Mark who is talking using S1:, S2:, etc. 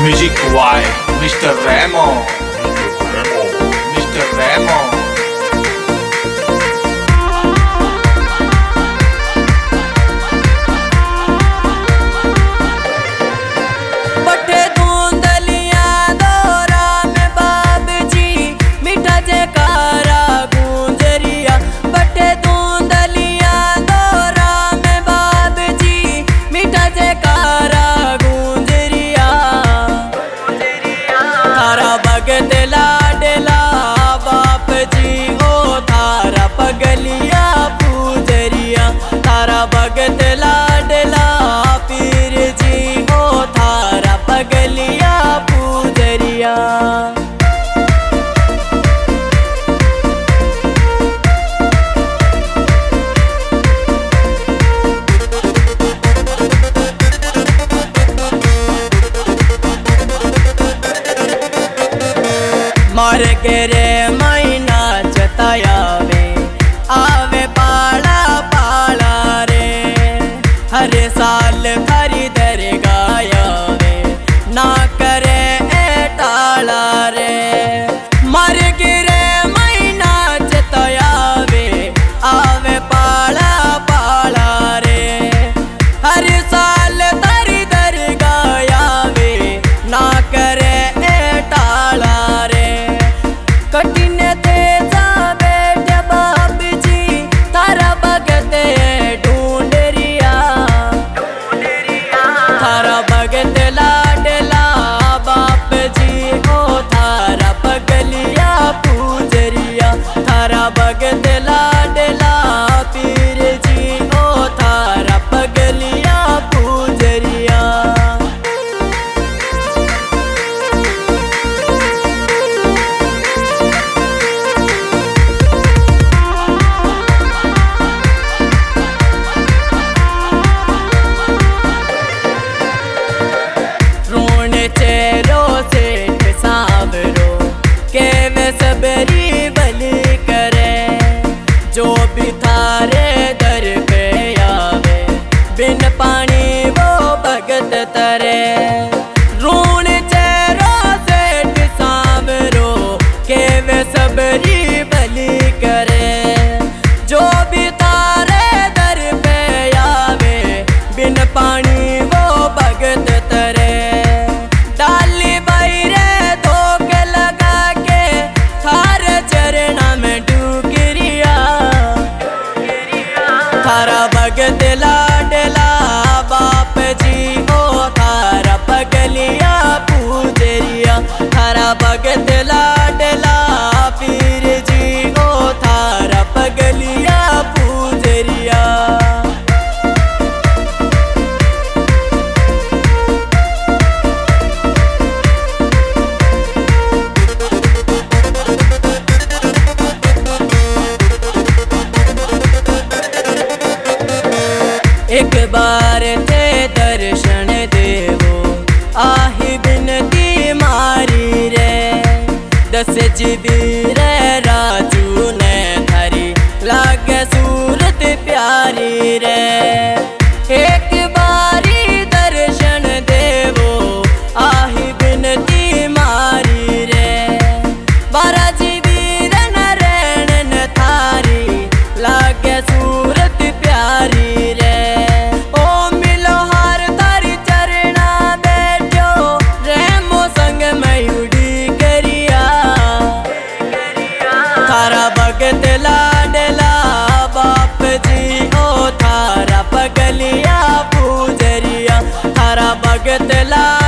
S1: Music by Mr. Remo. Mr. Remo.
S2: भगत लाडला पीर जी हो थारा पगलिया पूजरिया। मार के रे मैना चतायावे आवे पाला पाला रे, हर साल खरीदर गायावे ना करे ए टाला रे। मर गिरे मैना चतायावे आवे पाला पाला रे, हर साल खरीदर गायावे ना करे ए टाला रे। कठिन थे जा बेटे बाप जी तारा भगत ढूंढरिया, थारा भगत लाडला बाप जी हो थारा पगलिया पूजरिया। थारा भगत लाडला पीर जी हो थारा पगलिया पूजरिया। चेरो सेठ सावरो के वे सबरी बलि करे, जो भी थारे दर पे आवे बिन पानी वो भगत तरे। ऋण चेरो सेठ सावरो के वे सबरी बलि करे, जो भी थारे दर पे आवे बिन पानी वो भगत तरे। डाली बैरे धोखे लगा के थार चरणा में डूगिरिया, थारा भगत लाडला बाप जी हो थारा पगलिया पूजरिया। थारा भगत लाडला पीर जी हो थारा पगलिया पूजरिया। एक बार थे दर्शन देवो आही बिनती मारी रे, 10 जीबी रे राजू ने धरी लागे सूरत प्यारी रे। एक बारी दर्शन देवो आही बिनती मारी रे, 12 जीबी रन रैन थारी लागे सूरत प्यारी रे। थारा भगत लाडला बाप जी हो थारा पगलिया पूजरिया। थारा भगत ला